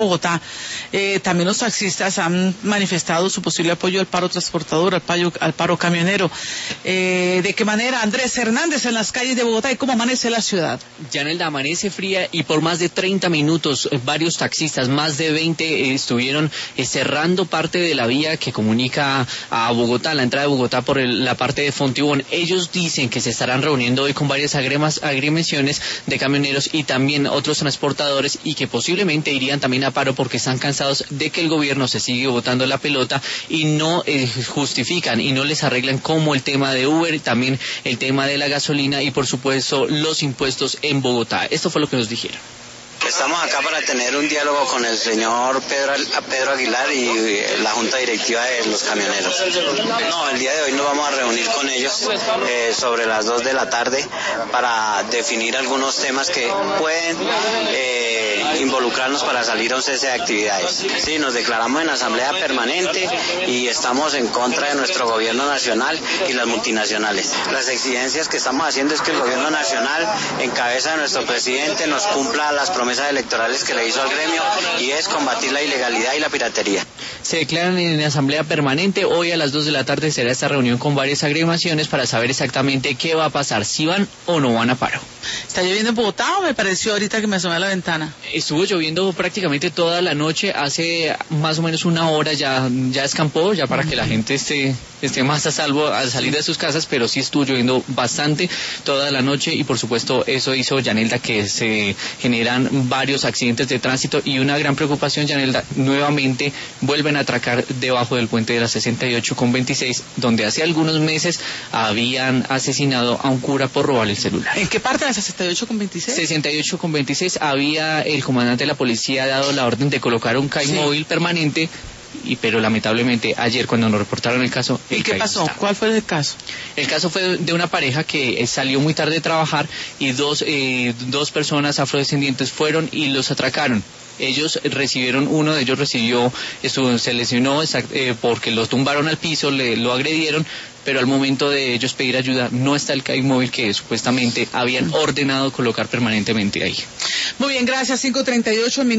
Bogotá, también los taxistas han manifestado su posible apoyo al paro transportador, al paro camionero. ¿De qué manera? Andrés Hernández, en las calles de Bogotá, ¿y cómo amanece la ciudad? Yanelda, amanece fría y por más de 30 minutos varios taxistas, más de 20, estuvieron cerrando parte de la vía que comunica a Bogotá, la entrada de Bogotá por la parte de Fontibón. Ellos dicen que se estarán reuniendo hoy con varias agremiaciones de camioneros y también otros transportadores y que posiblemente irían también a paro porque están cansados de que el gobierno se sigue botando la pelota y no justifican y no les arreglan como el tema de Uber, también el tema de la gasolina y por supuesto los impuestos en Bogotá. Esto fue lo que nos dijeron. Estamos acá para tener un diálogo con el señor Pedro Aguilar y la junta directiva de los camioneros. No, el día de hoy nos vamos a reunir con ellos sobre las 2 de la tarde para definir algunos temas que pueden involucrarnos para salir a un cese de actividades. Sí, nos declaramos en asamblea permanente y estamos en contra de nuestro gobierno nacional y las multinacionales. Las exigencias que estamos haciendo es que el gobierno nacional, en cabeza de nuestro presidente, nos cumpla las promesas electorales que le hizo al gremio y es combatir la ilegalidad y la piratería. Se declaran en asamblea permanente. Hoy a las 2 de la tarde será esta reunión con varias agremiaciones para saber exactamente qué va a pasar, si van o no van a paro. ¿Está lloviendo en Bogotá o me pareció ahorita que me asomé a la ventana? Estuvo lloviendo prácticamente toda la noche, hace más o menos una hora ya escampó, ya para que la gente esté más a salvo al salir de sus casas, pero sí estuvo lloviendo bastante toda la noche y por supuesto eso hizo, Yanelda, que se generan varios accidentes de tránsito y una gran preocupación, Yanelda, nuevamente vuelven a atracar debajo del puente de la 68 con 26, donde hace algunos meses habían asesinado a un cura por robarle el celular. ¿En qué parte de la 68 con 26? 68 con 26 había el comandante de la policía dado la orden de colocar un CAI móvil permanente, pero lamentablemente ayer cuando nos reportaron el caso... ¿Y qué pasó? ¿Cuál fue el caso? El caso fue de una pareja que salió muy tarde de trabajar y dos personas afrodescendientes fueron y los atracaron. Uno de ellos recibió, se lesionó porque lo tumbaron al piso, lo agredieron, pero al momento de ellos pedir ayuda no está el CAI móvil que supuestamente habían ordenado colocar permanentemente ahí. Muy bien, gracias. 5:38 minutos.